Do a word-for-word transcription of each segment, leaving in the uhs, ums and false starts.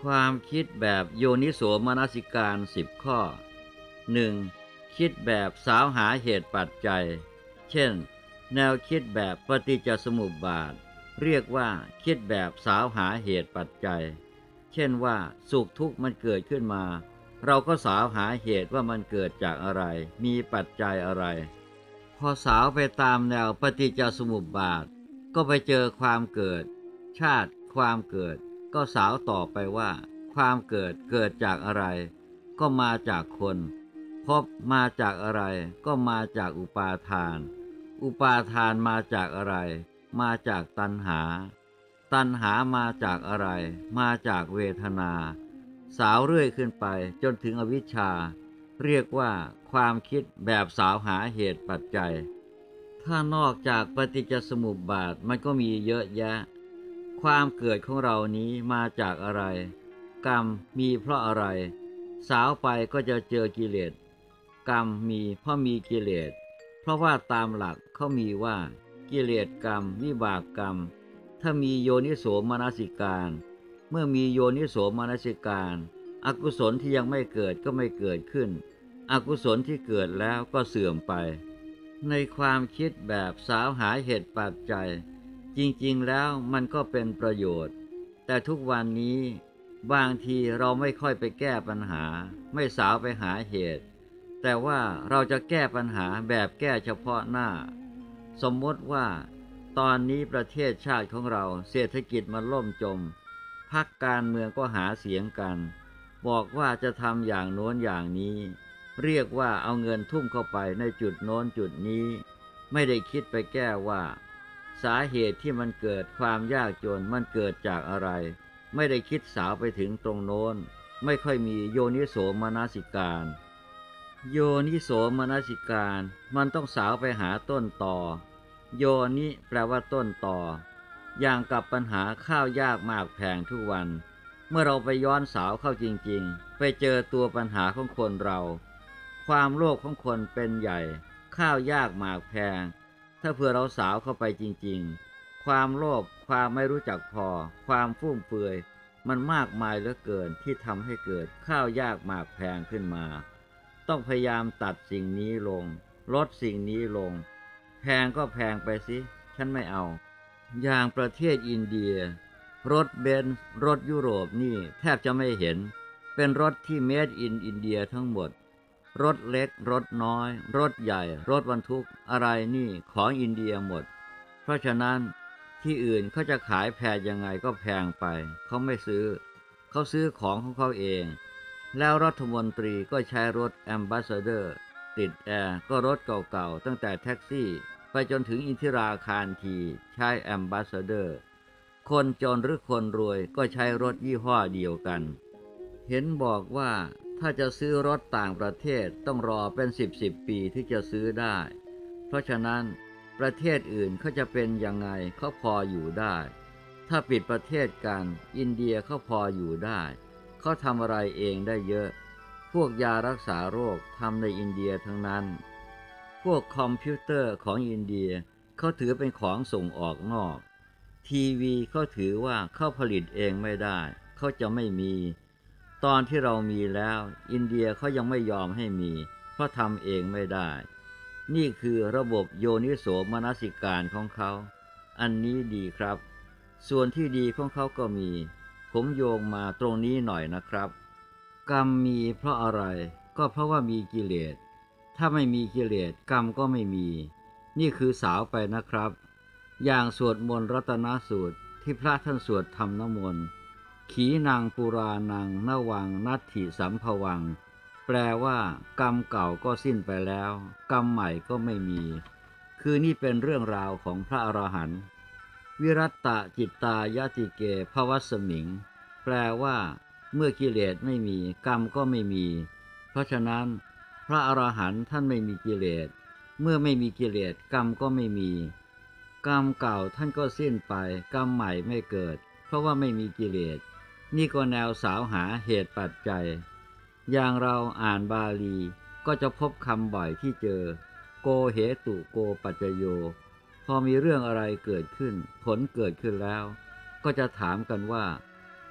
ความคิดแบบโยนิโสมนสิการสิบข้อ หนึ่ง. คิดแบบสาวหาเหตุปัจจัยเช่นแนวคิดแบบปฏิจจสมุปบาทเรียกว่าคิดแบบสาวหาเหตุปัจจัยเช่นว่าสุขทุกข์มันเกิดขึ้นมาเราก็สาวหาเหตุว่ามันเกิดจากอะไรมีปัจจัยอะไรพอสาวไปตามแนวปฏิจจสมุปบาทก็ไปเจอความเกิดชาติความเกิดก็สาวต่อไปว่าความเกิดเกิดจากอะไรก็มาจากคนภพมาจากอะไรก็มาจากอุปาทานอุปาทานมาจากอะไรมาจากตัณหาตัณหามาจากอะไรมาจากเวทนาสาวเรื่อยขึ้นไปจนถึงอวิชชาเรียกว่าความคิดแบบสาวหาเหตุปัจจัยถ้านอกจากปฏิจจสมุปบาทมันก็มีเยอะแยะความเกิดของเรานี้มาจากอะไรกรรมมีเพราะอะไรสาวไปก็จะเจอกิเลสกรรมมีเพราะมีกิเลสเพราะว่าตามหลักเขามีว่ากิเลสกรรมวิบากกรรมถ้ามีโยนิโสมนสิการเมื่อมีโยนิโสมนสิการอกุศลที่ยังไม่เกิดก็ไม่เกิดขึ้นอกุศลที่เกิดแล้วก็เสื่อมไปในความคิดแบบสาวหาเหตุปัจจัยจริงๆแล้วมันก็เป็นประโยชน์แต่ทุกวันนี้บางทีเราไม่ค่อยไปแก้ปัญหาไม่สาวไปหาเหตุแต่ว่าเราจะแก้ปัญหาแบบแก้เฉพาะหน้าสมมติว่าตอนนี้ประเทศชาติของเราเศรษฐกิจมันล่มจมพรรคการเมืองก็หาเสียงกันบอกว่าจะทำอย่างโน้นอย่างนี้เรียกว่าเอาเงินทุ่มเข้าไปในจุดโน้นจุดนี้ไม่ได้คิดไปแก้ว่าสาเหตุที่มันเกิดความยากจนมันเกิดจากอะไรไม่ได้คิดสาวไปถึงตรงโน้นไม่ค่อยมีโยนิโสมนสิการโยนิโสมนสิการมันต้องสาวไปหาต้นตอโยนิแปลว่าต้นตออย่างกับปัญหาข้าวยากมากแพงทุกวันเมื่อเราไปย้อนสาวเข้าจริงๆไปเจอตัวปัญหาของคนเราความโลภของคนเป็นใหญ่ข้าวยากมากแพงถ้าเผื่อเราสาวเข้าไปจริงๆความโลภความไม่รู้จักพอความฟุ่มเฟือยมันมากมายเหลือเกินที่ทำให้เกิดข้าวยากมากแพงขึ้นมาต้องพยายามตัดสิ่งนี้ลงลดสิ่งนี้ลงแพงก็แพงไปสิฉันไม่เอาอย่างประเทศอินเดียรถเบนซ์รถยุโรปนี่แทบจะไม่เห็นเป็นรถที่เมดอินอินเดียทั้งหมดรถเล็กรถน้อยรถใหญ่รถบรรทุกอะไรนี่ของอินเดียหมดเพราะฉะนั้นที่อื่นเขาจะขายแพงยังไงก็แพงไปเขาไม่ซื้อเขาซื้อของของเขาเองแล้วรัฐมนตรีก็ใช้รถแอมบาสเดอร์ติดแอร์ก็รถเก่าๆตั้งแต่แท็กซี่ไปจนถึงอินทิราคารทีใช้แอมบาสเดอร์คนจนหรือคนรวยก็ใช้รถยี่ห้อเดียวกันเห็นบอกว่าถ้าจะซื้อรถต่างประเทศต้องรอเป็นสิบสิบปีที่จะซื้อได้เพราะฉะนั้นประเทศอื่นเขาจะเป็นยังไงเขาพออยู่ได้ถ้าปิดประเทศกันอินเดียเขาพออยู่ได้เขาทำอะไรเองได้เยอะพวกยารักษาโรคทำในอินเดียทั้งนั้นพวกคอมพิวเตอร์ของอินเดียเขาถือเป็นของส่งออกนอกทีวีเขาถือว่าเขาผลิตเองไม่ได้เขาจะไม่มีตอนที่เรามีแล้วอินเดียเขายังไม่ยอมให้มีเพราะทำเองไม่ได้นี่คือระบบโยนิโสมนสิการของเขาอันนี้ดีครับส่วนที่ดีของเขาก็มีผมโยงมาตรงนี้หน่อยนะครับกรรมมีเพราะอะไรก็เพราะว่ามีกิเลสถ้าไม่มีกิเลสกรรมก็ไม่มีนี่คือสาวไปนะครับอย่างสวดมนต์รัตนสูตรที่พระท่านสวดทำน้ำมนต์ขีนังปุรานังนวังนัตถิสัมภวังแปลว่ากรรมเก่าก็สิ้นไปแล้วกรรมใหม่ก็ไม่มีคือนี่เป็นเรื่องราวของพระอรหันต์วิรัตตจิตตายติเกภวัสสมิงแปลว่าเมื่อกิเลสไม่มีกรรมก็ไม่มีเพราะฉะนั้นพระอรหันต์ท่านไม่มีกิเลสเมื่อไม่มีกิเลสกรรมก็ไม่มีกรรมเก่าท่านก็สิ้นไปกรรมใหม่ไม่เกิดเพราะว่าไม่มีกิเลสนี่ก็แนวสาวหาเหตุปัจจัยอย่างเราอ่านบาลีก็จะพบคำบ่อยที่เจอโกเหตุโกปัจจโยพอมีเรื่องอะไรเกิดขึ้นผลเกิดขึ้นแล้วก็จะถามกันว่า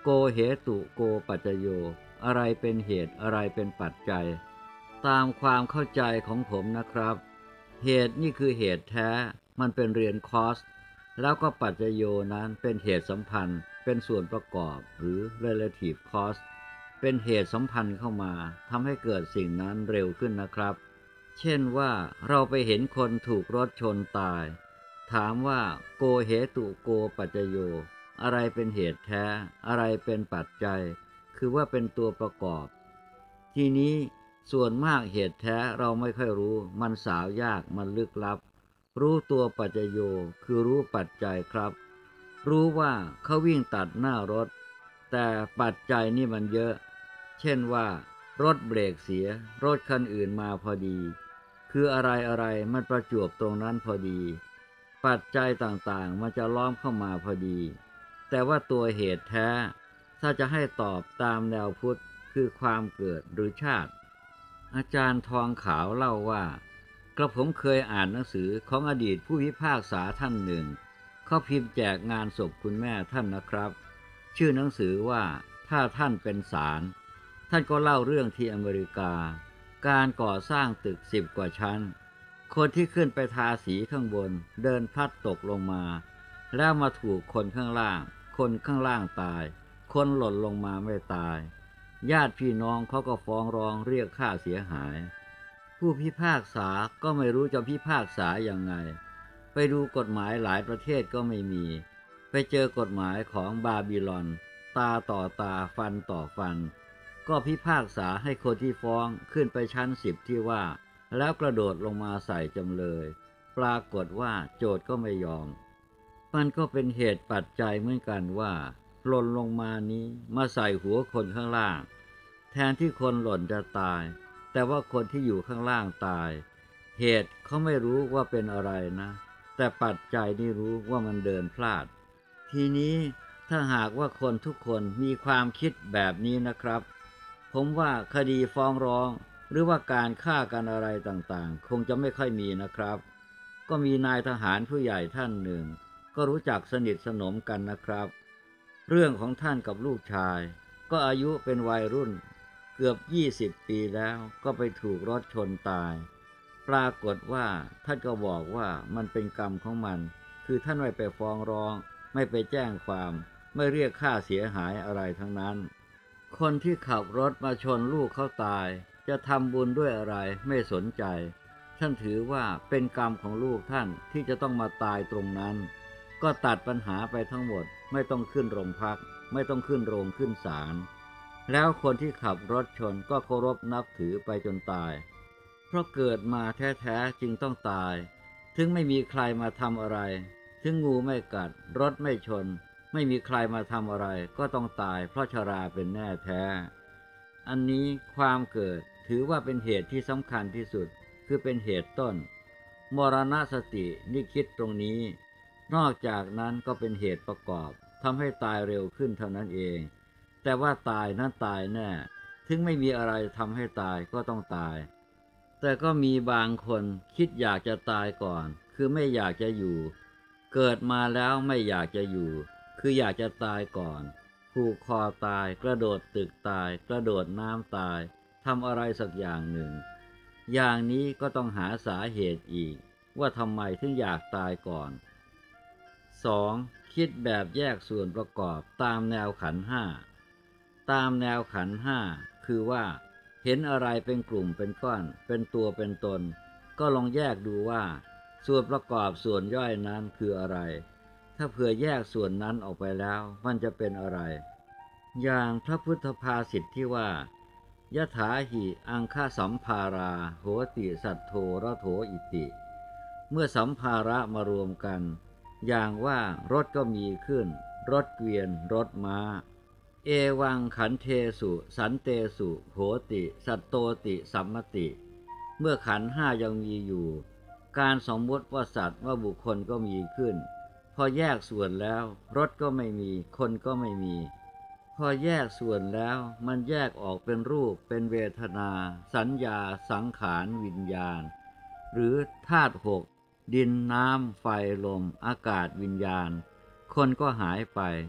โกเหตุโกปัจจโยอะไรเป็นเหตุอะไรเป็นปัจจัยตามความเข้าใจของผมนะครับเหตุนี่คือเหตุแท้มันเป็นเรียนคอสแล้วก็ปัจจโยนั้นเป็นเหตุสัมพันธ์เป็นส่วนประกอบหรือ relative cost เป็นเหตุสัมพันธ์เข้ามาทำให้เกิดสิ่งนั้นเร็วขึ้นนะครับเช่นว่าเราไปเห็นคนถูกรถชนตายถามว่าโกเหตุโกปัจจโยอะไรเป็นเหตุแท้อะไรเป็นปัจจัยคือว่าเป็นตัวประกอบทีนี้ส่วนมากเหตุแท้เราไม่ค่อยรู้มันสาวยากมันลึกลับรู้ตัวปัจจโยคือรู้ปัจจัยครับรู้ว่าเขาวิ่งตัดหน้ารถแต่ปัจจัยนี่มันเยอะเช่นว่ารถเบรกเสียรถคันอื่นมาพอดีคืออะไรอะไรมันประจวบตรงนั้นพอดีปัจจัยต่างๆมันจะล้อมเข้ามาพอดีแต่ว่าตัวเหตุแท้ถ้าจะให้ตอบตามแนวพุทธคือความเกิดหรือชาติอาจารย์ทองขาวเล่าว่ากระผมเคยอ่านหนังสือของอดีตผู้พิพากษาท่านหนึ่งเขาพิมพ์แจกงานศพคุณแม่ท่านนะครับชื่อหนังสือว่าถ้าท่านเป็นศาลท่านก็เล่าเรื่องที่อเมริกาการก่อสร้างตึกสิบกว่าชั้นคนที่ขึ้นไปทาสีข้างบนเดินพลัดตกลงมาแล้วมาถูกคนข้างล่างคนข้างล่างตายคนหล่นลงมาไม่ตายญาติพี่น้องเขาก็ฟ้องร้องเรียกค่าเสียหายผู้พิพากษาก็ไม่รู้จะพิพากษายังไงไปดูกฎหมายหลายประเทศก็ไม่มีไปเจอกฎหมายของบาบิลอนตาต่อตาฟันต่อฟันก็พิพากษาให้คนที่ฟ้องขึ้นไปชั้นสิบที่ว่าแล้วกระโดดลงมาใส่จำเลยปรากฏว่าโจทก์ก็ไม่ยอมมันก็เป็นเหตุปัจจัยเหมือนกันว่าหล่นลงมานี้มาใส่หัวคนข้างล่างแทนที่คนหล่นจะตายแต่ว่าคนที่อยู่ข้างล่างตายเหตุเขาไม่รู้ว่าเป็นอะไรนะแต่ปัจจัยนี่รู้ว่ามันเดินพลาดทีนี้ถ้าหากว่าคนทุกคนมีความคิดแบบนี้นะครับผมว่าคดีฟ้องร้องหรือว่าการฆ่ากันอะไรต่างๆคงจะไม่ค่อยมีนะครับก็มีนายทหารผู้ใหญ่ท่านหนึ่งก็รู้จักสนิทสนมกันนะครับเรื่องของท่านกับลูกชายก็อายุเป็นวัยรุ่นเกือบยี่สิบปีแล้วก็ไปถูกรถชนตายปรากฏว่าท่านก็บอกว่ามันเป็นกรรมของมันคือท่านไม่ไปฟ้องร้องไม่ไปแจ้งความไม่เรียกค่าเสียหายอะไรทั้งนั้นคนที่ขับรถมาชนลูกเขาตายจะทำบุญด้วยอะไรไม่สนใจท่านถือว่าเป็นกรรมของลูกท่านที่จะต้องมาตายตรงนั้นก็ตัดปัญหาไปทั้งหมดไม่ต้องขึ้นโรงพักไม่ต้องขึ้นโรงขึ้นศาลแล้วคนที่ขับรถชนก็เคารพนับถือไปจนตายเพราะเกิดมาแท้ๆจึงต้องตายถึงไม่มีใครมาทำอะไรถึงงูไม่กัดรถไม่ชนไม่มีใครมาทำอะไรก็ต้องตายเพราะชราเป็นแน่แท้อันนี้ความเกิดถือว่าเป็นเหตุที่สำคัญที่สุดคือเป็นเหตุต้นมรณสตินี่คิดตรงนี้นอกจากนั้นก็เป็นเหตุประกอบทำให้ตายเร็วขึ้นเท่านั้นเองแต่ว่าตายนั้นตายแน่ถึงไม่มีอะไรทำให้ตายก็ต้องตายแต่ก็มีบางคนคิดอยากจะตายก่อนคือไม่อยากจะอยู่เกิดมาแล้วไม่อยากจะอยู่คืออยากจะตายก่อนผูกคอตายกระโดดตึกตายกระโดดน้ำตายทำอะไรสักอย่างหนึ่งอย่างนี้ก็ต้องหาสาเหตุอีกว่าทำไมถึงอยากตายก่อนสองคิดแบบแยกส่วนประกอบตามแนวขันธ์ห้าตามแนวขันธ์ห้าคือว่าเห็นอะไรเป็นกลุ่มเป็นก้อนเป็นตัวเป็นตนก็ลองแยกดูว่าส่วนประกอบส่วนย่อยนั้นคืออะไรถ้าเผื่อแยกส่วนนั้นออกไปแล้วมันจะเป็นอะไรอย่างพระพุทธภาษิตที่ว่ายถาหิอังคสัมภาราโหติสัทโธระโถอิติเมื่อสัมภาระมารวมกันอย่างว่ารถก็มีขึ้นรถเกวียนรถม้าเอวังขันเทสุสันเตสุโหติสัตโตติสัมมติเมื่อขันธ์ห้ายังมีอยู่การสมมติว่าสัตว์ว่าบุคคลก็มีขึ้นพอแยกส่วนแล้วรถก็ไม่มีคนก็ไม่มีพอแยกส่วนแล้วมันแยกออกเป็นรูปเป็นเวทนาสัญญาสังขารวิญญาณหรือธาตุหกดินน้ำไฟลมอากาศวิญญาณคนก็หายไป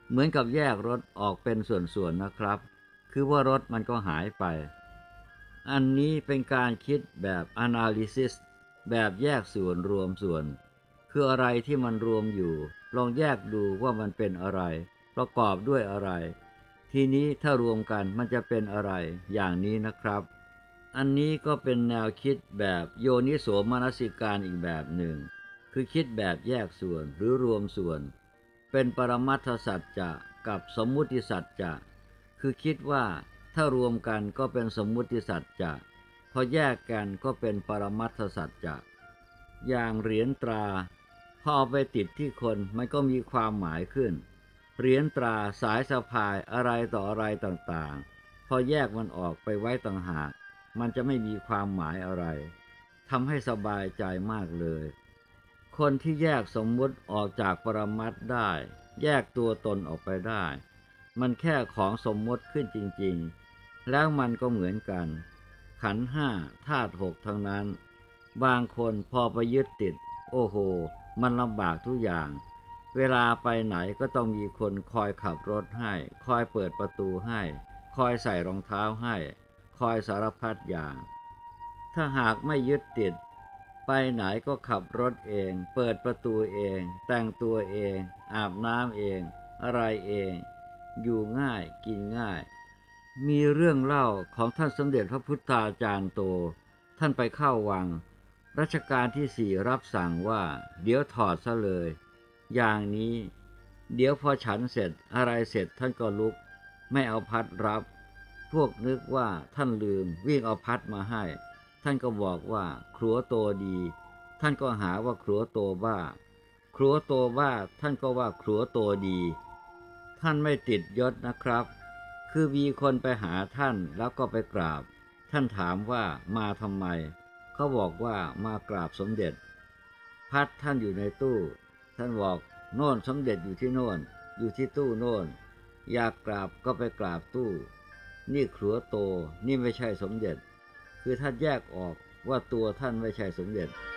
เหมือนกับแยกรถออกเป็นส่วนๆนะครับคือว่ารถมันก็หายไปอันนี้เป็นการคิดแบบ analysis แบบแยกส่วนรวมส่วนคืออะไรที่มันรวมอยู่ลองแยกดูว่ามันเป็นอะไรประกอบด้วยอะไรทีนี้ถ้ารวมกันมันจะเป็นอะไรอย่างนี้นะครับอันนี้ก็เป็นแนวคิดแบบโยนิโสมนสิการอีกแบบหนึ่งคือคิดแบบแยกส่วนหรือรวมส่วนเป็นปรมัตถสัจจะกับสมมุติสัจจะคือคิดว่าถ้ารวมกันก็เป็นสมมุติสัจจะพอแยกกันก็เป็นปรมัตถสัจจะอย่างเหรียญตราพอเอาไปติดที่คนมันก็มีความหมายขึ้นเหรียญตราสายสะพายอะไรต่ออะไรต่างๆพอแยกมันออกไปไว้ต่างหากมันจะไม่มีความหมายอะไรทำให้สบายใจมากเลยคนที่แยกสมมุติออกจากปรมัตถ์ได้แยกตัวตนออกไปได้มันแค่ของสมมติขึ้นจริงๆแล้วมันก็เหมือนกันขันธ์ห้าธาตุหกทั้งนั้นบางคนพอไปยึดติดโอ้โหมันลำบากทุกอย่างเวลาไปไหนก็ต้องมีคนคอยขับรถให้คอยเปิดประตูให้คอยใส่รองเท้าให้คอยสารพัดอย่างถ้าหากไม่ยึดติดไปไหนก็ขับรถเองเปิดประตูเองแต่งตัวเองอาบน้ำเองอะไรเองอยู่ง่ายกินง่ายมีเรื่องเล่าของท่านสมเด็จพระพุทธาจารย์โตท่านไปเข้าวังรัชกาลที่สี่รับสั่งว่าเดี๋ยวถอดซะเลยอย่างนี้เดี๋ยวพอฉันเสร็จอะไรเสร็จท่านก็ลุกไม่เอาพัดรับพวกนึกว่าท่านลืมวิ่งเอาพัดมาให้ท่านก็บอกว่าครัวโตดีท่านก็หาว่าครัวโตบ้าครัวโตบ้าท่านก็ว่าครัวโตดีท่านไม่ติดยศนะครับคือมีคนไปหาท่านแล้วก็ไปกราบท่านถามว่ามาทำไมเขาบอกว่ามากราบสมเด็จพัดท่านอยู่ในตู้ท่านบอกโน่นสมเด็จอยู่ที่โน่นอยู่ที่ตู้โน่นอยากกราบก็ไปกราบตู้นี่ครัวโตนี่ไม่ใช่สมเด็จคือท่านแยกออกว่าตัวท่านไม่ใช่สมเด็จ